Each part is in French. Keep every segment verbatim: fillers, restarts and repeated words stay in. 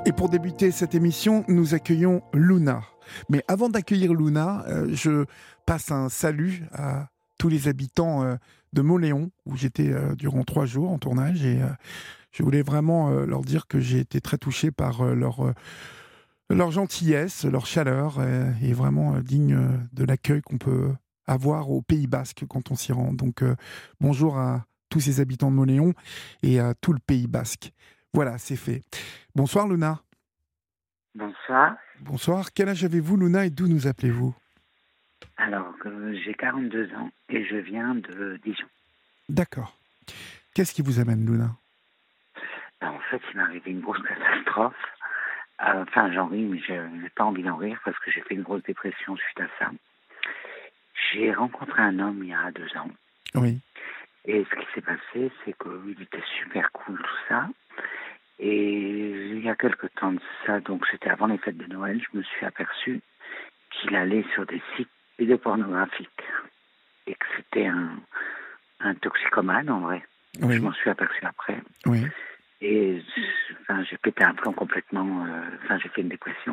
Et pour débuter cette émission, nous accueillons Luna. Mais avant d'accueillir Luna, euh, je passe un salut à tous les habitants euh, de Mauléon, où j'étais euh, durant trois jours en tournage. Et euh, je voulais vraiment euh, leur dire que j'ai été très touché par euh, leur, euh, leur gentillesse, leur chaleur, euh, et vraiment euh, digne euh, de l'accueil qu'on peut avoir au Pays Basque quand on s'y rend. Donc euh, bonjour à tous ces habitants de Mauléon et à tout le Pays Basque. Voilà, c'est fait. Bonsoir Luna. Bonsoir. Bonsoir. Quel âge avez-vous Luna et d'où nous appelez-vous? Alors, euh, j'ai quarante-deux ans et je viens de Dijon. D'accord. Qu'est-ce qui vous amène Luna? Ben, en fait, il m'est arrivé une grosse catastrophe. Euh, Enfin, j'en ris, mais je n'ai pas envie d'en rire parce que j'ai fait une grosse dépression suite à ça. J'ai rencontré un homme il y a deux ans. Oui. Et ce qui s'est passé, c'est qu'il était super cool, tout ça. Et il y a quelque temps de ça, donc c'était avant les fêtes de Noël, je me suis aperçu qu'il allait sur des sites pédopornographiques et que c'était un, un toxicomane en vrai. Oui. Je m'en suis aperçu après. Oui. Et enfin, j'ai pété un plomb complètement. euh, Enfin, j'ai fait une dépression.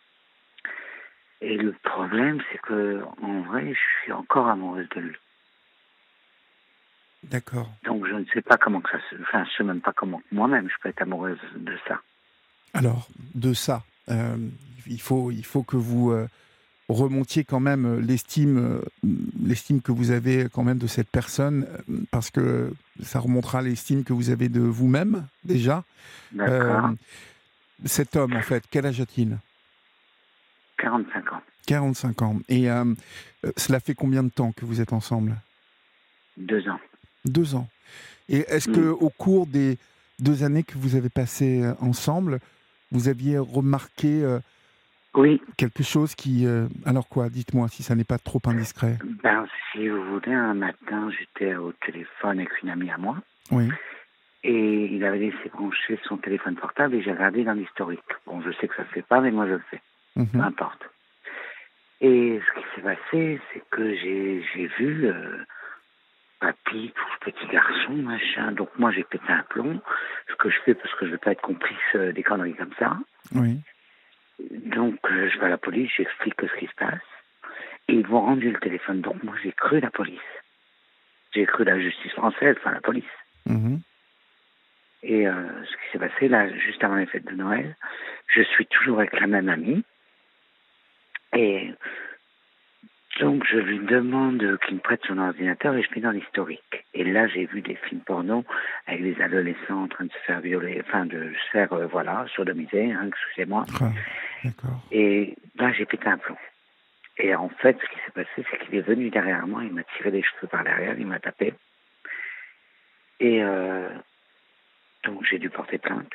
Et le problème, c'est que en vrai, je suis encore amoureuse de lui. D'accord. Donc, je ne sais pas comment que ça se. Enfin, je sais même pas comment moi-même je peux être amoureuse de ça. Alors, de ça, euh, il faut, il faut que vous euh, remontiez quand même l'estime, euh, l'estime que vous avez quand même de cette personne, euh, parce que ça remontera l'estime que vous avez de vous-même, déjà. D'accord. Euh, cet homme, en fait, quel âge a-t-il? quarante-cinq ans. quarante-cinq ans. Et euh, euh, cela fait combien de temps que vous êtes ensemble? Deux ans. Deux ans. Et est-ce que Mm. au cours des deux années que vous avez passées euh, ensemble, vous aviez remarqué euh, Oui. quelque chose qui... euh, alors quoi? Dites-moi si ça n'est pas trop indiscret. Ben, si vous voulez, un matin, j'étais au téléphone avec une amie à moi. Oui. Et il avait laissé brancher son téléphone portable et j'ai regardé dans l'historique. Bon, je sais que ça se fait pas, mais moi je le fais. Peu Mhm. importe. Et ce qui s'est passé, c'est que j'ai j'ai vu euh, papy, tout ce petit garçon, machin. Donc moi j'ai pété un plomb, ce que je fais parce que je veux pas être complice euh, des conneries comme ça. Oui. Donc euh, je vais à la police, j'explique ce qui se passe. Et ils vont rendre le téléphone. Donc moi j'ai cru la police. J'ai cru la justice française, enfin la police. Mhm. Et euh, ce qui s'est passé là, juste avant les fêtes de Noël, je suis toujours avec la même amie. Et donc, je lui demande qu'il me prête son ordinateur et je mets dans l'historique. Et là, j'ai vu des films porno avec des adolescents en train de se faire violer, enfin, de se faire, euh, voilà, sodomiser, hein, excusez-moi. Ah, d'accord. Et là, j'ai pété un plomb. Et en fait, ce qui s'est passé, c'est qu'il est venu derrière moi, il m'a tiré les cheveux par derrière, il m'a tapé. Et euh, donc, j'ai dû porter plainte.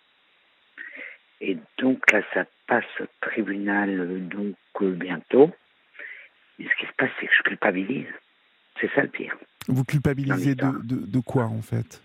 Et donc, là, ça passe au tribunal, euh, donc, euh, bientôt. Et ce qui se passe, c'est que je culpabilise. C'est ça le pire Vous dans culpabilisez de, l'histoire. de, de quoi, en fait?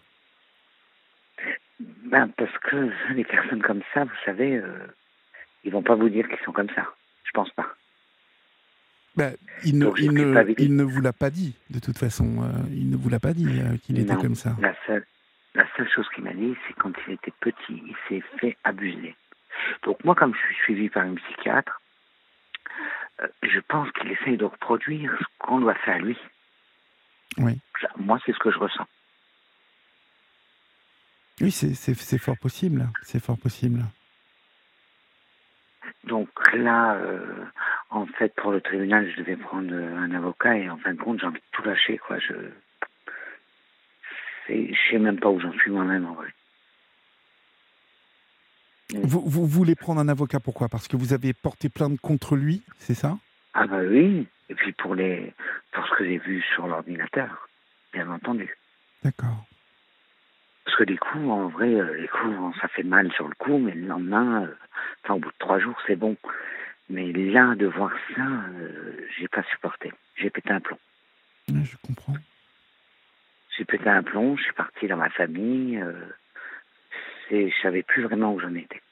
Ben, parce que les personnes comme ça, vous savez, euh, ils vont pas vous dire qu'ils sont comme ça. Je pense pas. Ben, il, ne, Donc, je il, ne, culpabilise. il ne vous l'a pas dit, de toute façon. Euh, il ne vous l'a pas dit euh, qu'il était Non. comme ça. La seule, la seule chose qu'il m'a dit, c'est quand il était petit, il s'est fait abuser. Donc, moi, comme je suis suivi par une psychiatre, euh, je pense qu'il essaye de reproduire ce qu'on doit faire à lui. Oui. Moi, c'est ce que je ressens. Oui, c'est, c'est, c'est fort possible. C'est fort possible. Donc là, euh, en fait, pour le tribunal, je devais prendre un avocat et en fin de compte, j'ai envie de tout lâcher, quoi. Je c'est, je sais même pas où j'en suis moi-même, en vrai. Mm. Vous, vous voulez prendre un avocat, pourquoi? Parce que vous avez porté plainte contre lui, c'est ça? Ah bah oui, et puis pour les pour ce que j'ai vu sur l'ordinateur, bien entendu. D'accord. Parce que les coups, en vrai, euh, les coups, ça fait mal sur le coup, mais le lendemain, euh, enfin au bout de trois jours, c'est bon. Mais là, de voir ça, euh, j'ai pas supporté. J'ai pété un plomb. Oui, je comprends. J'ai pété un plomb, je suis parti dans ma famille, euh, c'est, je savais plus vraiment où j'en étais.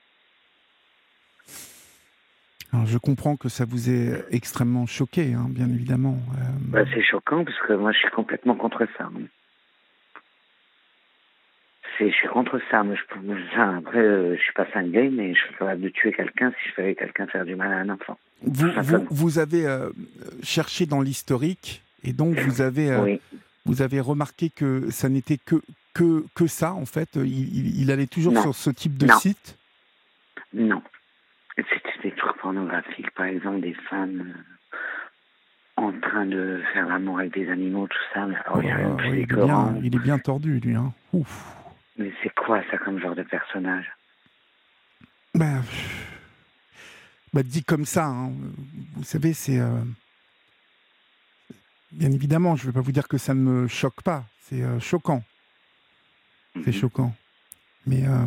Alors, je comprends que ça vous ait extrêmement choqué, hein, bien évidemment. Euh, Bah, c'est choquant parce que moi, je suis complètement contre ça. c'est, je suis contre ça. Mais je, enfin, après, euh, je suis pas cinglé, mais je suis capable de tuer quelqu'un si je fais quelqu'un faire du mal à un enfant. Vous, vous, vous avez euh, cherché dans l'historique et donc vous avez, euh, Oui. vous avez remarqué que ça n'était que, que, que ça, en fait. Il, il, il allait toujours Non. sur ce type de Non. site. Non. C'était des trucs pornographiques, par exemple, des femmes euh, en train de faire l'amour avec des animaux, tout ça. Mais alors, il n'y a rien de Oh, plus oui, il, est écœurant. bien, il est bien tordu, lui. Hein. Ouf. Mais c'est quoi ça comme genre de personnage? Bah, bah, dit comme ça, hein. Vous savez, c'est... Euh... Bien évidemment, je ne vais pas vous dire que ça ne me choque pas. C'est euh, choquant. C'est Mm-hmm. choquant. Mais... Euh...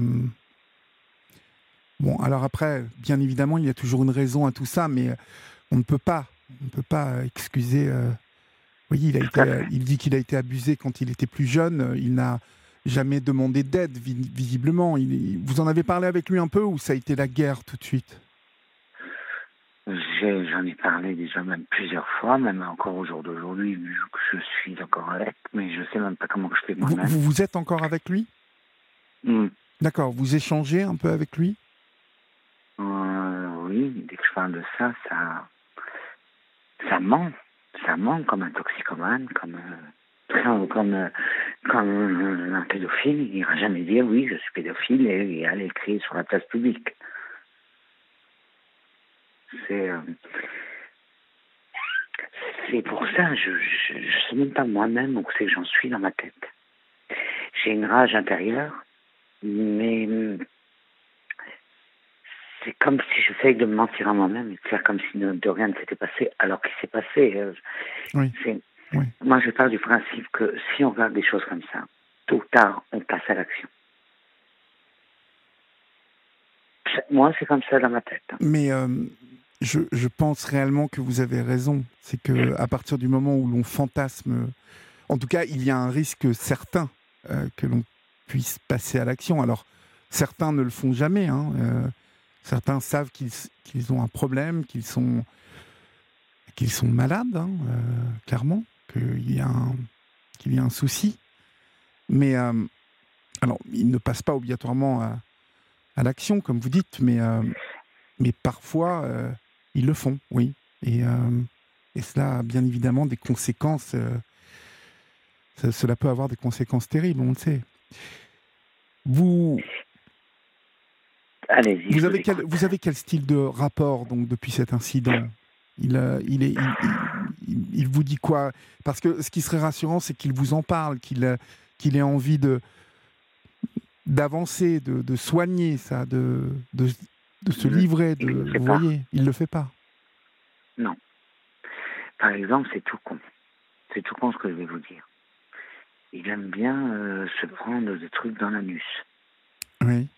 Bon, alors après, bien évidemment, il y a toujours une raison à tout ça, mais on ne peut pas, on ne peut pas excuser... Euh... Vous voyez, il, a été, il dit qu'il a été abusé quand il était plus jeune. Il n'a jamais demandé d'aide, visiblement. Il, vous en avez parlé avec lui un peu ou ça a été la guerre tout de suite? J'ai, j'en ai parlé déjà même plusieurs fois, même encore au jour d'aujourd'hui, vu que je suis encore avec, mais je sais même pas comment je fais moi-même. Vous, vous êtes encore avec lui? Mm. D'accord, vous échangez un peu avec lui? euh, Oui, dès que je parle de ça, ça, ça ment. Ça ment comme un toxicomane, comme, euh, comme, comme, euh, comme un pédophile. Il n'ira jamais dire oui, je suis pédophile et, et aller le crier sur la place publique. C'est, euh, c'est pour ça, je ne sais même pas moi-même où c'est que j'en suis dans ma tête. J'ai une rage intérieure, mais c'est comme si j'essaye de me mentir à moi-même et de faire comme si de, de rien ne s'était passé, alors qu'il s'est passé. Euh, oui. c'est, oui. Moi, je pars du principe que si on regarde des choses comme ça, tôt ou tard, on passe à l'action. Moi, c'est comme ça dans ma tête. Mais euh, je, je pense réellement que vous avez raison. C'est qu'à partir du moment où l'on fantasme, en tout cas, il y a un risque certain euh, que l'on puisse passer à l'action. Alors, certains ne le font jamais. Hein. Euh, certains savent qu'ils, qu'ils ont un problème, qu'ils sont, qu'ils sont malades, hein, euh, clairement, qu'il y a un, qu'il y a un souci. Mais, euh, alors, ils ne passent pas obligatoirement à, à l'action, comme vous dites, mais, euh, mais parfois, euh, ils le font, oui. Et, euh, et cela a bien évidemment des conséquences. Euh, ça, cela peut avoir des conséquences terribles, on le sait. Vous, Allez-y, vous, je avez vous quel, écoute. vous avez quel style de rapport donc, depuis cet incident? il, euh, il, est, il, il, il vous dit quoi? Parce que ce qui serait rassurant, c'est qu'il vous en parle, qu'il, euh, qu'il ait envie de, d'avancer, de, de soigner ça, de, de, de se livrer. De, Il ne le fait vous pas. voyez, il ne le fait pas. Non. Par exemple, c'est tout con. C'est tout con ce que je vais vous dire. Il aime bien euh, se prendre des trucs dans l'anus. Oui.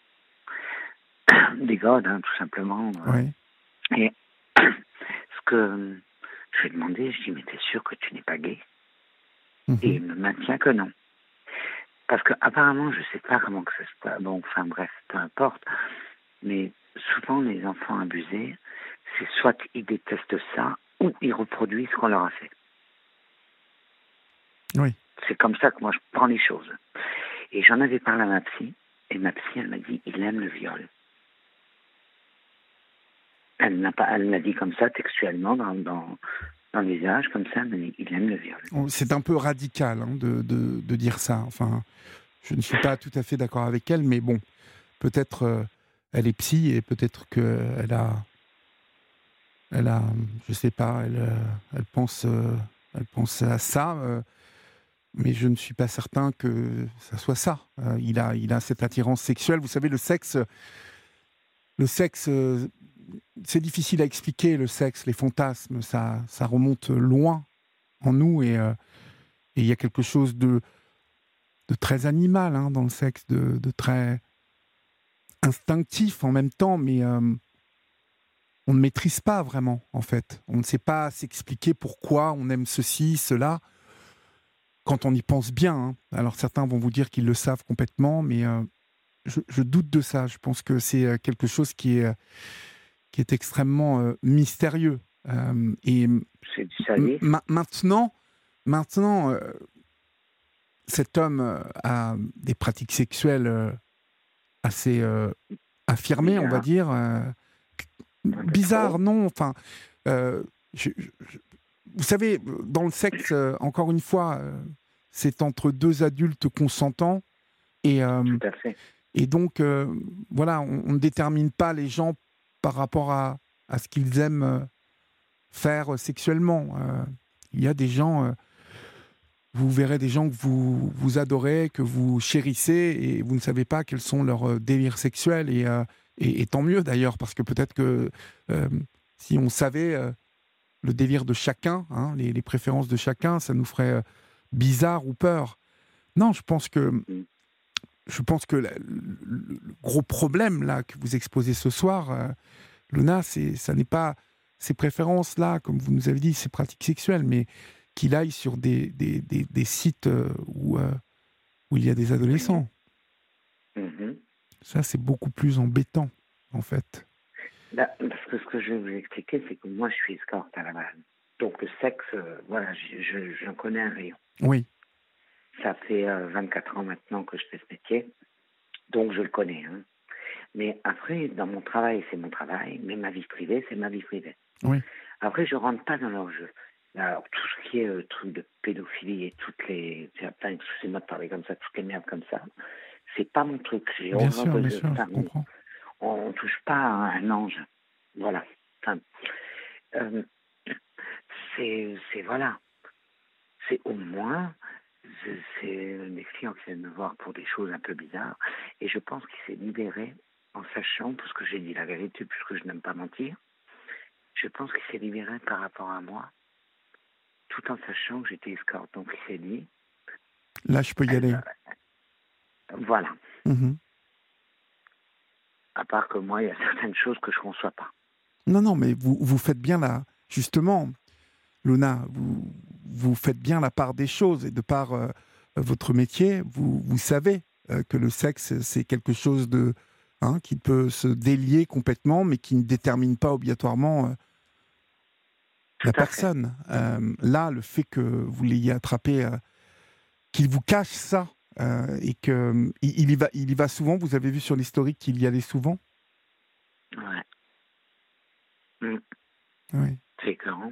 Des godes, hein, tout simplement. Oui. Et ce que je lui ai demandé, je lui ai dit, mais t'es sûr que tu n'es pas gay? Mm-hmm. Et il me maintient que non. Parce que apparemment, je sais pas comment que ça se passe. Bon, enfin bref, peu importe. Mais souvent, les enfants abusés, c'est soit ils détestent ça, ou ils reproduisent ce qu'on leur a fait. Oui. C'est comme ça que moi je prends les choses. Et j'en avais parlé à ma psy, et ma psy, elle m'a dit, il aime le viol. Elle n'a pas, elle m'a dit comme ça, textuellement, dans, dans, dans le visage, comme ça, elle m'a dit, il aime le viol. C'est un peu radical hein, de, de, de dire ça. Enfin, je ne suis pas tout à fait d'accord avec elle, mais bon, peut-être euh, elle est psy et peut-être qu'elle a, elle a, je sais pas, elle, euh, elle pense, euh, elle pense à ça, euh, mais je ne suis pas certain que ça soit ça. Euh, il a, il a cette attirance sexuelle. Vous savez, le sexe, le sexe. Euh, c'est difficile à expliquer, le sexe, les fantasmes, ça, ça remonte loin en nous et euh, il y a quelque chose de, de très animal hein, dans le sexe, de, de très instinctif en même temps, mais euh, on ne maîtrise pas vraiment, en fait. On ne sait pas s'expliquer pourquoi on aime ceci, cela, quand on y pense bien. Hein. Alors certains vont vous dire qu'ils le savent complètement, mais euh, je, je doute de ça. Je pense que c'est quelque chose qui est... qui est extrêmement euh, mystérieux. Euh, et C'est du sadisme. m- maintenant, maintenant euh, cet homme euh, a des pratiques sexuelles euh, assez euh, affirmées, on va Bizarre, dire. euh, un peu bizarre, trop. non. Enfin, euh, je- je- je- vous savez, dans le sexe, euh, encore une fois, euh, c'est entre deux adultes consentants. Et, euh, Tout à fait. et donc, euh, voilà, on, on ne détermine pas les gens par rapport à, à ce qu'ils aiment euh, faire sexuellement. Euh, il y a des gens, euh, vous verrez des gens que vous, vous adorez, que vous chérissez, et vous ne savez pas quels sont leurs euh, délires sexuels. Et, euh, et, et tant mieux d'ailleurs, parce que peut-être que euh, si on savait euh, le délire de chacun, hein, les, les préférences de chacun, ça nous ferait euh, bizarre ou peur. Non, je pense que Mm. je pense que la- le, le gros problème là que vous exposez ce soir, euh, Luna, c'est ça n'est pas ces préférences là, comme vous nous avez dit, ces pratiques sexuelles, mais qu'il aille sur des des, des, des sites euh, où euh, où il y a des Oui. adolescents. Mhm. Ça, c'est beaucoup plus embêtant, en fait. Bah, parce que ce que je vais vous expliquer, c'est que moi, je suis escorte à la base. Donc le sexe, euh, voilà, je- je- j'en connais un rayon. Oui, Ça fait euh, vingt-quatre ans maintenant que je fais ce métier, donc je le connais. Hein. Mais après, dans mon travail, c'est mon travail, mais ma vie privée, c'est ma vie privée. oui, Après, je rentre pas dans leur jeu. Alors, tout ce qui est euh, truc de pédophilie et toutes les, enfin, excusez-moi de parler comme ça, toutes les merdes comme ça, c'est pas mon truc. J'ai bien horreur sûr, bien de, sûr, enfin, je comprends. on, on touche pas à un ange. Voilà. Enfin, euh, c'est, c'est voilà. C'est au moins, c'est c'est des clients qui viennent me voir pour des choses un peu bizarres, et je pense qu'il s'est libéré en sachant, parce que j'ai dit la vérité, puisque je n'aime pas mentir, je pense qu'il s'est libéré par rapport à moi, tout en sachant que j'étais escorte. Donc il s'est dit, Là, je peux y elle aller. va, voilà. Mhm. À part que moi, il y a certaines choses que je ne conçois pas. Non, non, mais vous, vous faites bien la... Justement, Luna, vous, vous faites bien la part des choses, et de par euh, votre métier, vous, vous savez euh, que le sexe, c'est quelque chose de... hein, qui peut se délier complètement, mais qui ne détermine pas obligatoirement euh, Tout la à fait. personne. Euh, là, le fait que vous l'ayez attrapé, euh, qu'il vous cache ça, euh, et qu'il il y va, il y va souvent, vous avez vu sur l'historique qu'il y allait souvent. Ouais. Mm. Oui. C'est écœurant.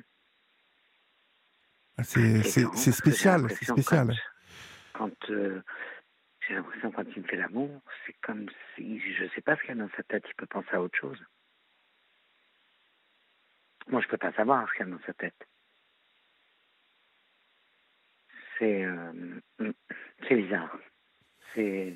Ah, C'est C'est c'est- écœurant c'est parce que j'ai spécial, c'est l'impression quand, spécial. quand euh, j'ai l'impression quand il me fait l'amour, c'est comme si, je sais pas ce qu'il y a dans sa tête, il peut penser à autre chose. Moi, je peux pas savoir ce qu'il y a dans sa tête. C'est euh, mm, c'est bizarre. C'est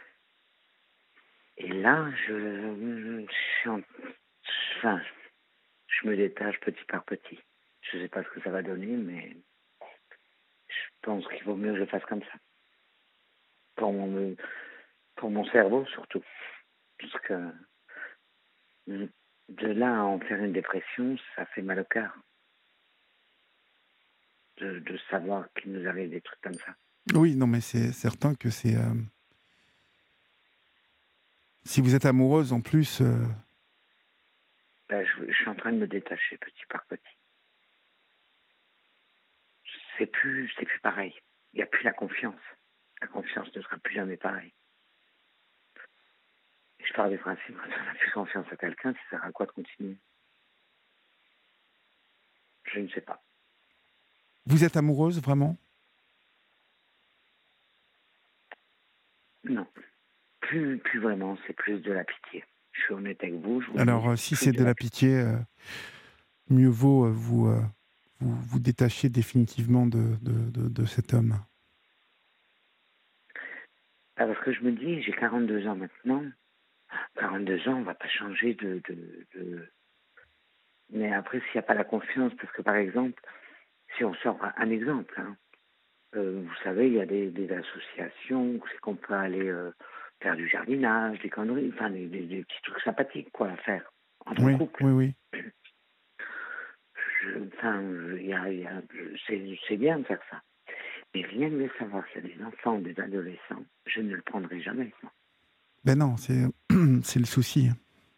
et là, je, je suis en, enfin, je me détache petit par petit. Je sais pas ce que ça va donner, mais je pense qu'il vaut mieux que je fasse comme ça. Pour mon, pour mon cerveau surtout. Parce que mm, de là à en faire une dépression, ça fait mal au cœur. De, de savoir qu'il nous arrive des trucs comme ça. Oui, non, mais c'est certain que c'est... euh, si vous êtes amoureuse, en plus... euh, Ben, je, je suis en train de me détacher petit par petit. C'est plus, c'est plus pareil. Il n'y a plus la confiance. La confiance ne sera plus jamais pareille. Je pars du principe, quand on n'a plus confiance à quelqu'un, ça sert à quoi de continuer? Je ne sais pas. Vous êtes amoureuse, vraiment? Non. Plus, plus vraiment, c'est plus de la pitié. Je suis honnête avec vous, je vous le dis, Alors, euh, c'est si plus c'est de de la la pitié. pitié, euh, mieux vaut euh, vous, euh, vous vous détacher définitivement de, de, de, de cet homme. Ah, parce que je me dis, j'ai quarante-deux ans maintenant. quarante-deux ans, on ne va pas changer de, de, de... Mais après, s'il n'y a pas la confiance, parce que par exemple, si on sort un un exemple, hein, euh, vous savez, il y a des, des associations où c'est qu'on peut aller euh, faire du jardinage, des conneries, enfin des, des- des petits trucs sympathiques quoi à faire entre Oui, couples. oui, oui. Je- Enfin, il y a, il y a- c'est c'est bien de faire ça. Mais rien que de savoir qu'il y a des enfants, des adolescents, je ne le prendrai jamais. Moi. Ben non, c'est c'est le souci.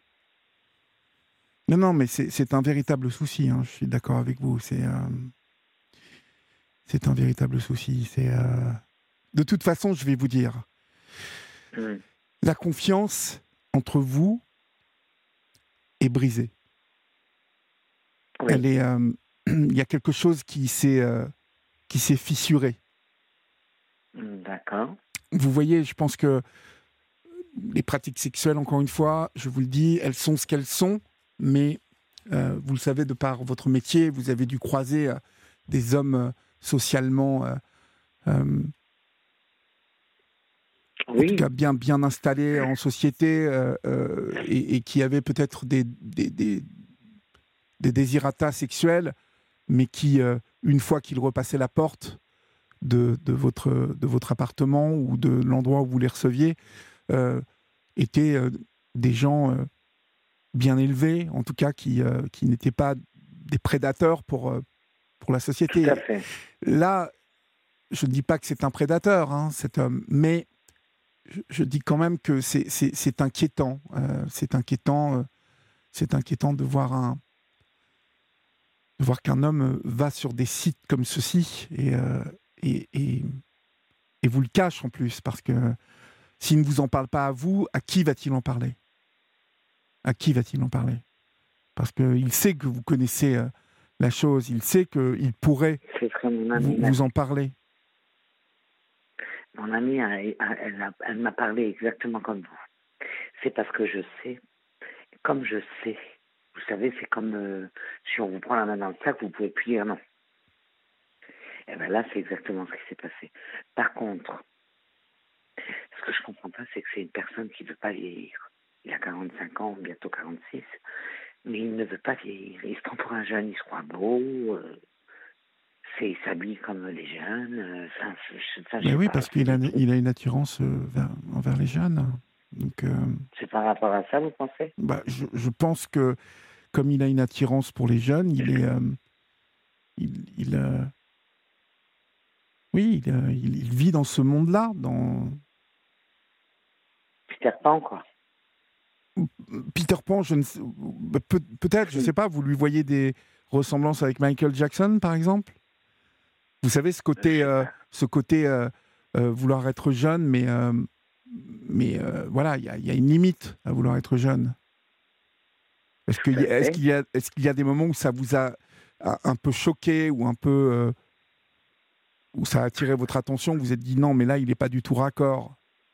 Non, non, mais c'est c'est un véritable souci, hein, je suis d'accord avec vous. C'est euh, c'est un véritable souci. C'est... euh, de toute façon, je vais vous dire, Mmh. la confiance entre vous est brisée. Oui. Elle est, euh, il y a quelque chose qui s'est, euh, qui s'est fissuré. Mmh, d'accord. Vous voyez, je pense que les pratiques sexuelles, encore une fois, je vous le dis, elles sont ce qu'elles sont, mais euh, vous le savez, de par votre métier, vous avez dû croiser euh, des hommes euh, socialement, euh, euh, en tout Oui, cas bien, bien installés en société, euh, euh, et, et qui avaient peut-être des, des, des, des désirata sexuels, mais qui, euh, une fois qu'ils repassaient la porte de, de, votre, de votre appartement ou de l'endroit où vous les receviez, euh, étaient euh, des gens euh, bien élevés, en tout cas qui, euh, qui n'étaient pas des prédateurs pour, euh, pour la tout à société. fait. Là, je ne dis pas que c'est un prédateur, hein, cet homme, mais je, je dis quand même que c'est, c'est, c'est inquiétant. Euh, c'est inquiétant, euh, c'est inquiétant de voir un, de voir qu'un homme va sur des sites comme ceci et, euh, et, et, et vous le cache en plus, parce que s'il ne vous en parle pas à vous, à qui va-t-il en parler ? À qui va-t-il en parler ? Parce qu'il sait que vous connaissez euh, la chose, il sait qu'il pourrait C'est ce que mon vous, amie m'a vous en dit. parler. Mon amie, a- a- elle, a- elle m'a parlé exactement comme vous. C'est parce que je sais, comme je sais, vous savez, c'est comme euh, si on vous prend la main dans le sac, vous pouvez plus dire non. Et bien là, c'est exactement ce qui s'est passé. Par contre, ce que je comprends pas, c'est que c'est une personne qui ne veut pas vieillir. Il a quarante-cinq ans, bientôt quarante-six, mais il ne veut pas vieillir. Il se prend pour un jeune, il se croit beau, euh, c'est, il s'habille comme les jeunes. euh, Enfin, je, ça, je Mais sais oui, pas. parce qu'il a, C'est, il a une attirance euh, vers- envers les jeunes. Donc, euh, c'est par rapport à ça, vous pensez? bah, je, je pense que comme il a une attirance pour les jeunes, il est, euh, il, il, euh, oui, il, euh, il- il vit dans ce monde-là. Dans Peter Pan, quoi. Peter Pan, je ne sais, peut, peut-être, je ne sais pas. Vous lui voyez des ressemblances avec Michael Jackson, par exemple. Vous savez, ce Je côté, sais euh, pas. ce côté euh, euh, vouloir être jeune, mais, euh, mais euh, voilà, il y, a- il y a une limite à vouloir être jeune. Est-ce Tout qu'il y, à a- est-ce fait. qu'il y a, est-ce qu'il y a des moments où ça vous a a- un peu choqué ou un peu euh, où ça a attiré votre attention, vous vous êtes dit non, mais là, il n'est pas du tout raccord.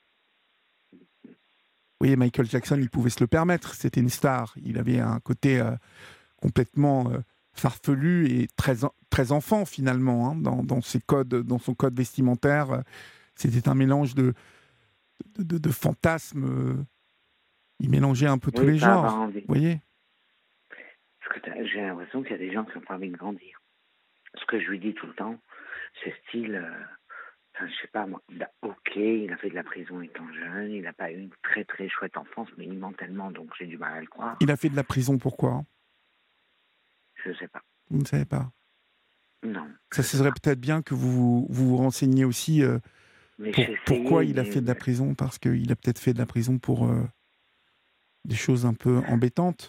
Vous voyez, Michael Jackson, il pouvait se le permettre. C'était une star. Il avait un côté euh, complètement euh, farfelu et très, en- très enfant finalement, hein, dans, dans ses codes, dans son code vestimentaire. euh, C'était un mélange de, de, de- de fantasmes. euh, Il mélangeait un peu tous Oui, les pas avoir genres. envie. Vous voyez ? Parce que t'as- j'ai l'impression qu'il y a des gens qui n'ont pas envie de grandir. Ce que je lui dis tout le temps, c'est style, euh, enfin, je sais pas moi, il a- ok, il a fait de la prison étant jeune, il n'a pas eu une très très chouette enfance, mais il ment tellement, donc j'ai du mal à le croire. Il a fait de la prison, pourquoi ? Je sais pas. Vous ne savez pas. Non, Ça je sais serait pas. peut-être bien que vous vous, vous renseigniez aussi euh, Mais pour, j'ai pourquoi essayé, il a mais fait de la prison, parce qu'il a peut-être fait de la prison pour euh, des choses un peu embêtantes.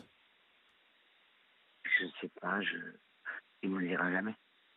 je sais pas, je, il me le dira jamais.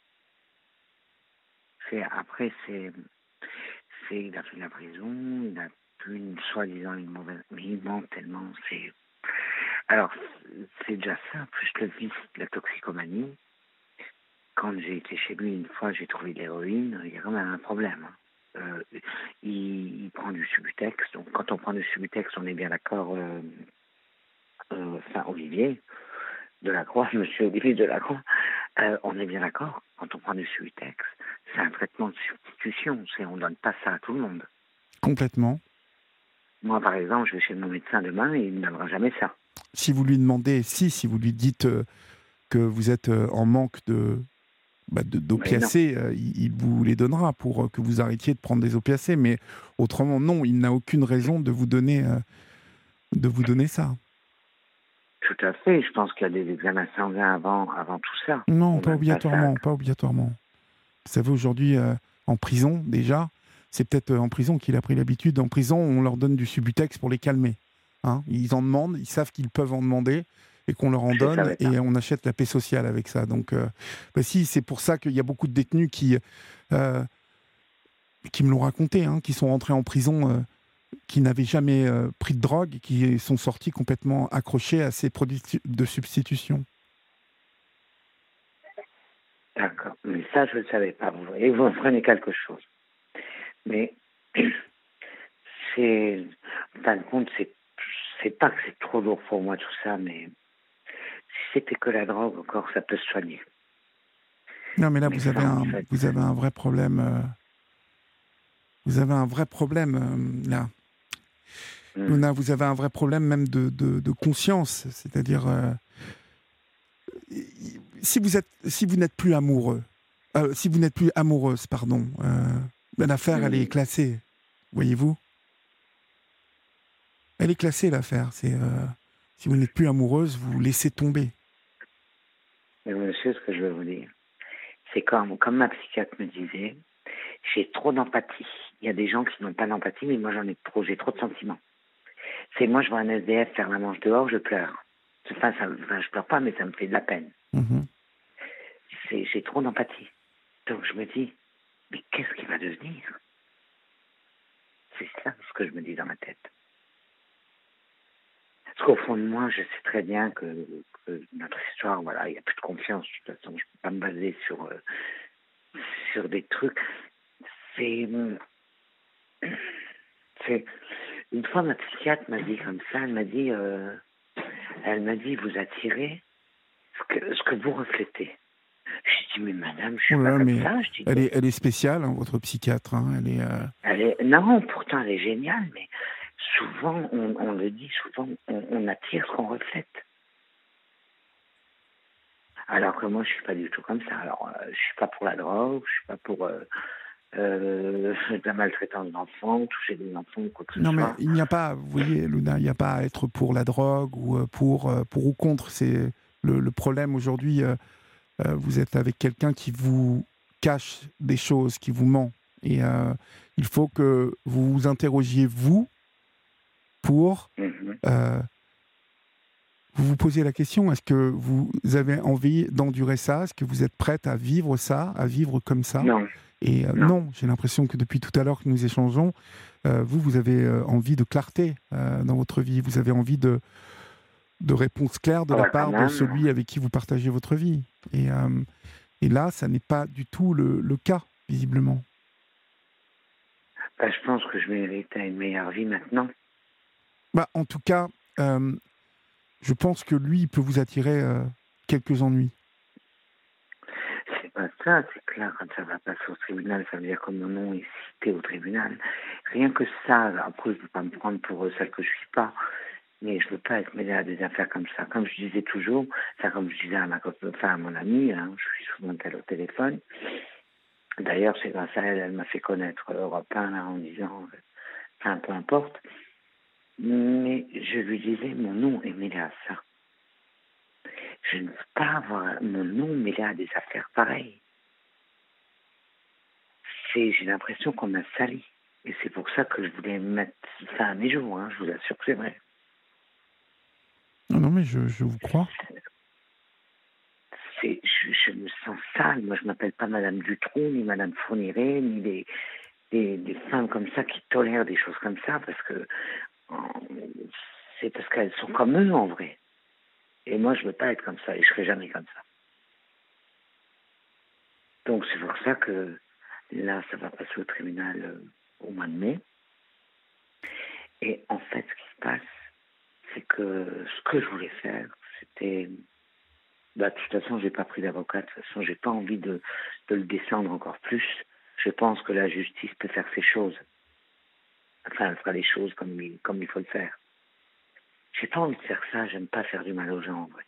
C'est, après, c'est, c'est, il a fait de la prison, il a plus une, soi-disant une mauvaise, mais il ment tellement, c'est, alors, c'est déjà ça, plus le vice de la toxicomanie. Quand j'ai été chez lui une fois, j'ai trouvé de l'héroïne, il y a quand même un problème. Hein. Euh, il, il prend du Subutex, donc quand on prend du Subutex, on est bien d'accord, euh, euh, enfin Olivier Delacroix, monsieur Olivier Delacroix, euh, on est bien d'accord, quand on prend du Subutex, c'est un traitement de substitution, c'est, on ne donne pas ça à tout le monde. Complètement. Moi, par exemple, je vais chez mon médecin demain et il ne me donnera jamais ça. Si vous lui demandez, si, si vous lui dites euh, que vous êtes euh, en manque de, bah, de- Mais non, d'opiacés, euh, il, il vous les donnera pour euh, que vous arrêtiez de prendre des opiacés. Mais autrement, non, il n'a aucune raison de vous donner, euh, de vous donner ça. tout à fait, je pense qu'il y a des examens sanguins avant, avant tout ça. Non, On pas donne pas ça. obligatoirement, pas obligatoirement. Vous savez, aujourd'hui, euh, en prison, déjà, c'est peut-être euh, en prison qu'il a pris l'habitude. En prison, on leur donne du Subutex pour les calmer. Hein, ils en demandent, ils savent qu'ils peuvent en demander et qu'on leur en Je donne savais pas. et on achète la paix sociale avec ça. Donc, euh, bah si, c'est pour ça qu'il y a beaucoup de détenus qui, euh, qui me l'ont raconté, hein, qui sont rentrés en prison, euh, qui n'avaient jamais euh, pris de drogue, et qui sont sortis complètement accrochés à ces produits de substitution. D'accord. Mais ça, je ne le savais pas. Vous voyez, vous apprenez quelque chose. Mais c'est, en fin de compte, c'est, c'est pas que c'est trop lourd pour moi tout ça, mais si c'était que la drogue, encore, ça peut se soigner. Non, mais là, Mais vous avez ça, en un, fait, vous avez un vrai problème. euh, vous avez un vrai problème euh, là. hum, Luna, vous avez un vrai problème même de, de, de conscience. C'est-à-dire, euh, si vous êtes, si vous n'êtes plus amoureux, euh, si vous n'êtes plus amoureuse, pardon, euh, ben, l'affaire, elle est hum. classée. Voyez-vous? Elle est classée, l'affaire. C'est, euh, si vous n'êtes plus amoureuse, vous laissez tomber. Mais monsieur, ce que je veux vous dire, c'est comme, comme ma psychiatre me disait, j'ai trop d'empathie. Il y a des gens qui n'ont pas d'empathie, mais moi j'en ai trop, j'ai trop de sentiments. C'est moi, je vois un S D F faire la manche dehors, je pleure. Enfin, ça, enfin, je pleure pas, mais ça me fait de la peine. Mhm. C'est, j'ai trop d'empathie. Donc je me dis, mais qu'est-ce qu'il va devenir? C'est ça ce que je me dis dans ma tête. Parce qu'au fond de moi, je sais très bien que, que notre histoire, voilà, il n'y a plus de confiance. De toute façon, je ne peux pas me baser sur, euh, sur des trucs. C'est, c'est... Une fois, ma psychiatre m'a dit comme ça, elle m'a dit, euh, elle m'a dit, vous attirez ce que, ce que vous reflétez. Je dis, mais madame, je suis Oh là pas là, comme mais ça. Je dis, elle est, elle est spéciale, hein, votre psychiatre. Hein, elle est. euh, elle est... Non, pourtant, elle est géniale, mais souvent, on, on le dit, souvent, on, on attire ce qu'on reflète. Alors que moi, je suis pas du tout comme ça. Alors, euh, je suis pas pour la drogue, je suis pas pour euh, euh, de la maltraitance d'enfants, toucher des enfants ou quoi que ce Non, mais soit. il n'y a pas, vous voyez, Luna, il n'y a pas à être pour la drogue ou euh, pour, euh, pour ou contre. C'est le, le problème aujourd'hui. euh, euh, vous êtes avec quelqu'un qui vous cache des choses, qui vous ment. Et euh, il faut que vous vous interrogiez, vous, pour Mhm. euh, vous vous posez la question, est-ce que vous avez envie d'endurer ça? Est-ce que vous êtes prête à vivre ça, à vivre comme ça? Non, Et euh, non. non, j'ai l'impression que depuis tout à l'heure que nous échangeons, euh, vous, vous avez euh, envie de clarté euh, dans votre vie. Vous avez envie de, de réponses claires de Ah la bah quand part de même. celui avec qui vous partagez votre vie. Et, euh, et là, ça n'est pas du tout le, le cas, visiblement. Bah, je pense que je mérite une meilleure vie maintenant. Bah, en tout cas, euh, je pense que lui, il peut vous attirer euh, quelques ennuis. C'est pas ça, c'est clair, quand ça va passer au tribunal, ça veut dire que mon nom est cité au tribunal. Rien que ça, après je ne veux pas me prendre pour euh, celle que je suis pas, mais je ne veux pas être mêlée à des affaires comme ça. Comme je disais toujours, ça comme je disais à ma copine, enfin à mon amie, hein, je suis souvent qu'elle au téléphone. D'ailleurs, c'est grâce à elle, elle m'a fait connaître Europe un là, en disant, euh, enfin peu importe. Mais je lui disais, mon nom est mêlé à ça. Je ne veux pas avoir mon nom mêlé à des affaires pareilles. C'est, j'ai l'impression qu'on m'a sali. Et c'est pour ça que je voulais mettre ça à mes jours, hein, je vous assure que c'est vrai. Non, non, mais je, je vous crois. C'est, je, je me sens sale. Moi, je m'appelle pas Madame Dutronc, ni Madame Fourniret, ni des, des, des femmes comme ça qui tolèrent des choses comme ça, parce que euh, c'est parce qu'elles sont comme eux, en vrai. Et moi, je veux pas être comme ça, et je serai jamais comme ça. Donc, c'est pour ça que là, ça va passer au tribunal euh, au mois de mai. Et en fait, ce qui se passe, c'est que ce que je voulais faire, c'était... Bah, de toute façon, j'ai pas pris d'avocat. De toute façon, j'ai pas envie de, de le descendre encore plus. Je pense que la justice peut faire ses choses. Enfin, elle fera les choses comme il, comme il faut le faire. J'ai pas envie de faire ça. J'aime pas faire du mal aux gens, en vrai.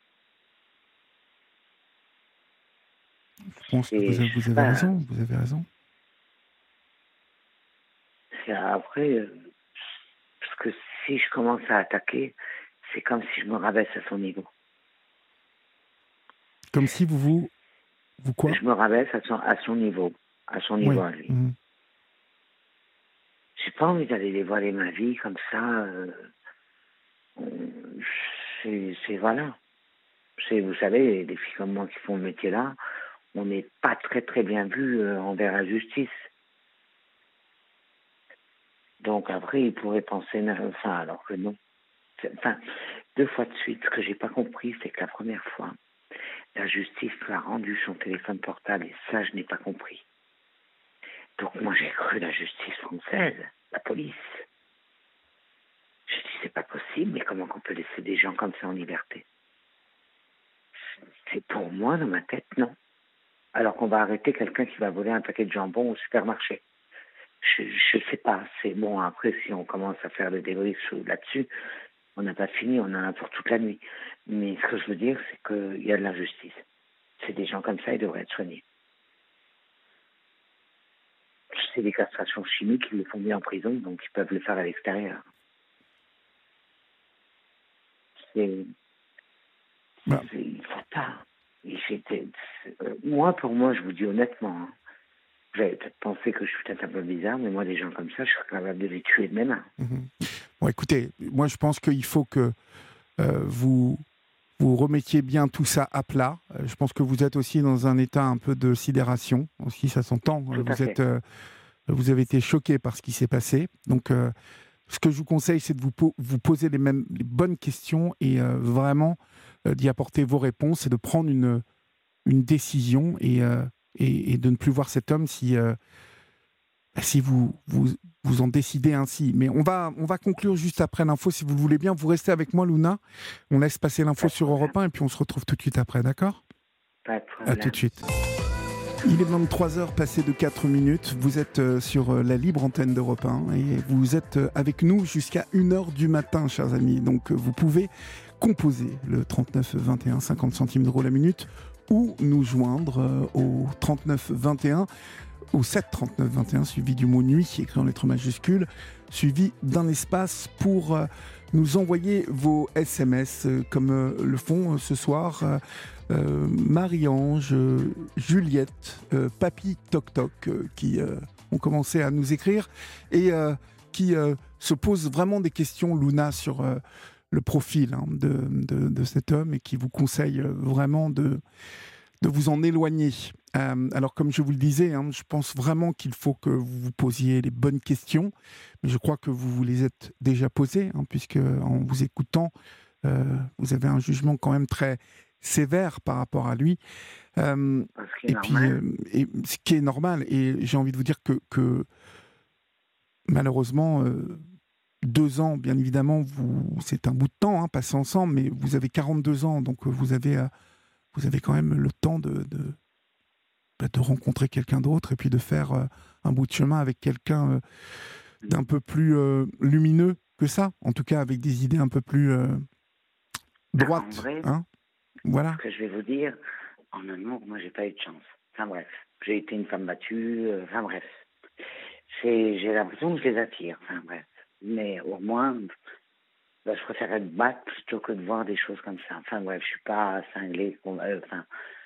Je pense que Et vous avez, je vous sais avez pas. raison. Vous avez raison. C'est après, euh, parce que si je commence à attaquer, c'est comme si je me rabaisse à son niveau. Comme si vous vous... Vous quoi? Je me rabaisse à son, à son niveau, à son niveau Oui. à lui. Mhm. J'ai pas envie d'aller dévoiler ma vie comme ça. Euh, c'est, c'est voilà. C'est, vous savez, des filles comme moi qui font le métier là, on n'est pas très très bien vu euh, envers la justice. Donc après, il pourrait penser, enfin, alors que non. Enfin, deux fois de suite, ce que j'ai pas compris, c'est que la première fois, la justice lui a rendu son téléphone portable et ça, je n'ai pas compris. Donc moi, j'ai cru la justice française, la police. Je dis, c'est pas possible, mais comment qu'on peut laisser des gens comme ça en liberté? C'est pour moi, dans ma tête, non. Alors qu'on va arrêter quelqu'un qui va voler un paquet de jambon au supermarché. Je ne sais pas. C'est bon, après, si on commence à faire le débrief là-dessus, on n'a pas fini, on en a pour toute la nuit. Mais ce que je veux dire, c'est qu'il y a de l'injustice. C'est des gens comme ça, ils devraient être soignés. C'est des castrations chimiques, ils le font bien en prison, donc ils peuvent le faire à l'extérieur. C'est... Bah. c'est il ne faut pas. J'étais... Euh, moi, pour moi, je vous dis honnêtement, hein, vous allez peut-être penser que je suis peut-être un peu bizarre, mais moi, des gens comme ça, je serais capable de les tuer de mes mains. Mmh. Bon, écoutez, moi, je pense qu'il faut que euh, vous... vous remettiez bien tout ça à plat. Euh, je pense que vous êtes aussi dans un état un peu de sidération, aussi ça s'entend. Tout Vous, à êtes, fait. euh, vous avez été choqué par ce qui s'est passé. Donc, euh, ce que je vous conseille, c'est de vous, po- vous poser les, mêmes, les bonnes questions et euh, vraiment euh, d'y apporter vos réponses et de prendre une, une décision et, euh, et, et de ne plus voir cet homme si, euh, si vous, vous, vous en décidez ainsi. Mais on va, on va conclure juste après l'info, si vous le voulez bien. Vous restez avec moi, Luna. On laisse passer l'info sur Europe un et puis on se retrouve tout de suite après, d'accord ? Pas de À tout de problème. suite. Il est vingt-trois heures passées de quatre minutes. Vous êtes euh, sur euh, la libre antenne d'Europe un et vous êtes euh, avec nous jusqu'à une heure du matin, chers amis. Donc euh, vous pouvez composer le trente-neuf vingt et un, cinquante centimes d'euros la minute, ou nous joindre euh, au trente-neuf vingt et un, au sept trente-neuf vingt et un, suivi du mot nuit, écrit en lettres majuscules, suivi d'un espace pour euh, nous envoyer vos S M S, euh, comme euh, le font euh, ce soir euh, euh, Marie-Ange, euh, Juliette, euh, Papy Toc Toc, euh, qui euh, ont commencé à nous écrire et euh, qui euh, se posent vraiment des questions, Luna, sur euh, le profil hein, de, de, de cet homme et qui vous conseillent euh, vraiment de, de vous en éloigner. Euh, alors, comme je vous le disais, hein, je pense vraiment qu'il faut que vous vous posiez les bonnes questions, mais je crois que vous vous les êtes déjà posées, hein, puisque en vous écoutant, euh, vous avez un jugement quand même très sévère par rapport à lui. Euh, Ce qui est et puis, normal. euh, et, ce qui est normal, et j'ai envie de vous dire que, que malheureusement, euh, deux ans, bien évidemment, vous, c'est un bout de temps, hein, passé ensemble, mais vous avez quarante-deux ans, donc vous avez, euh, vous avez quand même le temps de, de, de rencontrer quelqu'un d'autre et puis de faire euh, un bout de chemin avec quelqu'un euh, d'un peu plus euh, lumineux que ça, en tout cas avec des idées un peu plus euh, droites. En vrai, Hein, voilà. ce que je vais vous dire, en amour, moi, j'ai pas eu de chance. Enfin bref, j'ai été une femme battue, euh, enfin bref. C'est, j'ai l'impression que je les attire, enfin bref. Mais au moins, bah, je préfère être batte plutôt que de voir des choses comme ça. Enfin bref, je suis pas cinglée, euh, enfin,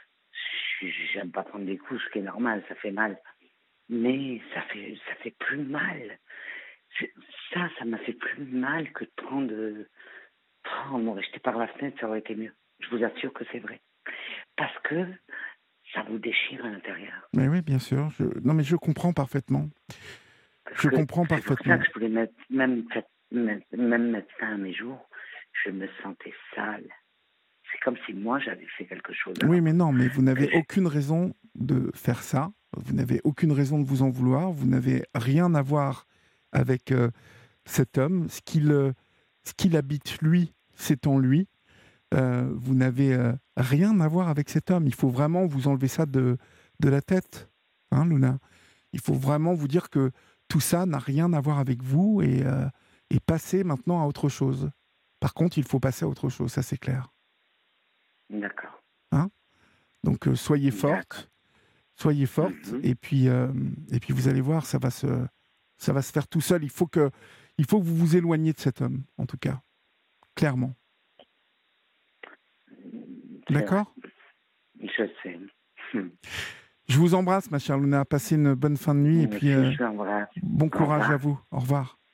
je- j'aime pas prendre des coups, ce qui est normal, ça fait mal. Mais ça fait, ça fait plus mal. C'est- Ça, ça m'a fait plus mal que de prendre, euh, oh, m'aurait jeté par la fenêtre, ça aurait été mieux. Je vous assure que c'est vrai. Parce que ça vous déchire à l'intérieur. Mais oui, bien sûr. Je... Non, mais je comprends parfaitement. Parce Je que comprends c'est pour ça parfaitement. que je voulais mettre, même, même, même mettre ça à mes jours. Je me sentais sale. C'est comme si moi, j'avais fait quelque chose. Oui, mais non, mais vous n'avez je... aucune raison de faire ça. Vous n'avez aucune raison de vous en vouloir. Vous n'avez rien à voir avec euh, cet homme. Ce qu'il, euh, ce qu'il habite, lui, c'est en lui. Euh, vous n'avez euh, rien à voir avec cet homme. Il faut vraiment vous enlever ça de, de la tête, hein, Luna. Il faut vraiment vous dire que tout ça n'a rien à voir avec vous et, euh, et passer maintenant à autre chose. Par contre, il faut passer à autre chose, ça c'est clair. D'accord. Hein, donc euh, soyez D'accord. forte, soyez forte, Mm-hmm. et puis euh, et puis vous allez voir, ça va se ça va se faire tout seul. Il faut que il faut que vous vous éloigniez de cet homme, en tout cas, clairement. C'est D'accord ? vrai. Je sais. Hmm. Je vous embrasse, ma chère Luna. Passez une bonne fin de nuit et puis euh, Je l'embrasse. bon Au courage revoir. à vous. Au revoir.